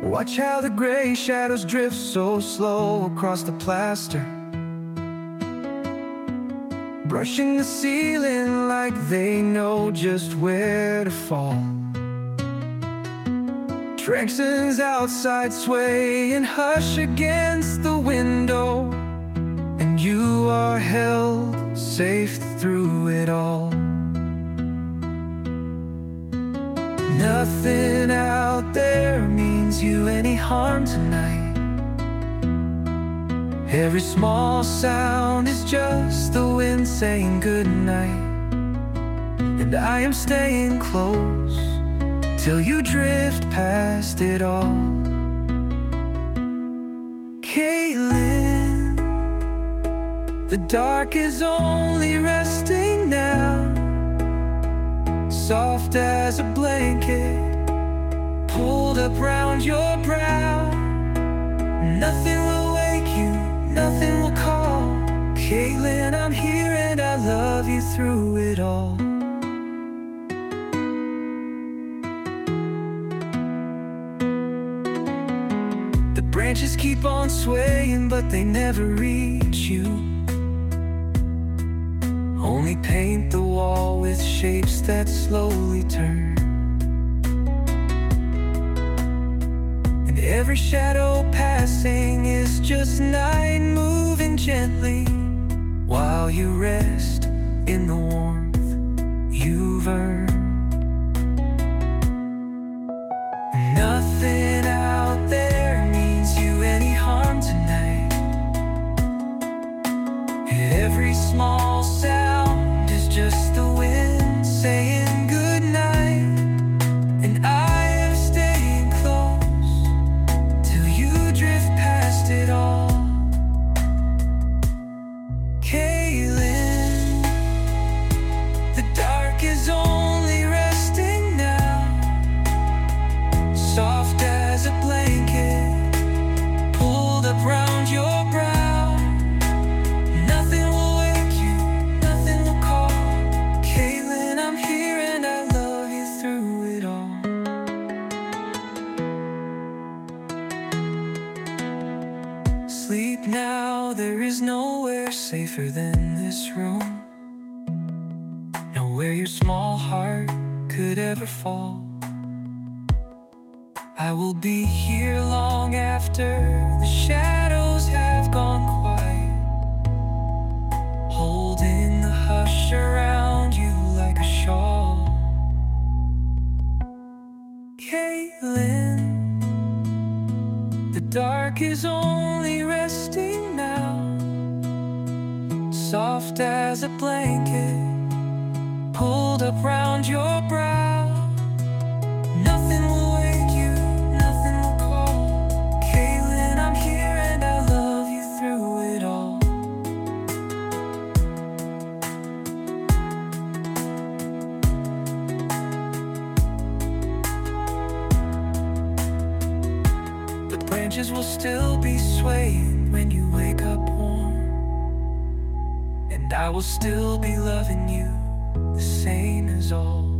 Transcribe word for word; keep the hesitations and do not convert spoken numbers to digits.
Watch how the gray shadows drift so slow across the plaster, brushing the ceiling like they know just where to fall. Trexans outside sway and hush against the window, and you are held safe through it all. Nothing out there means you any harm tonight. Every small sound is just the wind saying goodnight. And I am staying close till you drift past it all. Caitlin, the dark is only resting now, soft as a blanket pulled up round your brow. Nothing will wake you, nothing will call. Caitlin, I'm here and I love you through it all. The branches keep on swaying, but they never reach you. Only paint the wall with shapes that slowly turn. And every shadow passing is just night moving gently, while you rest in the warmth you've earned. Nothing out there means you any harm tonight. Every small sound is just the wind saying goodnight. And I am staying close till you drift past it all. Caitlin, the dark is only resting now, soft as a blanket pulled up round your brow. Nothing will wake you, nothing will call. Caitlin, I'm here and I love you through it all. Sleep now, there is nowhere safer than this room, nowhere your small heart could ever fall. I will be here long after the shadows have gone quiet, holding the hush around you like a shawl. Caitlin, the dark is only resting now, soft as a blanket pulled up round your brow. Nothing will wake you, nothing will call. Caitlin, I'm here and I love you through it all. The branches will still be swaying when you wake up warm, and I will still be loving you the same as all.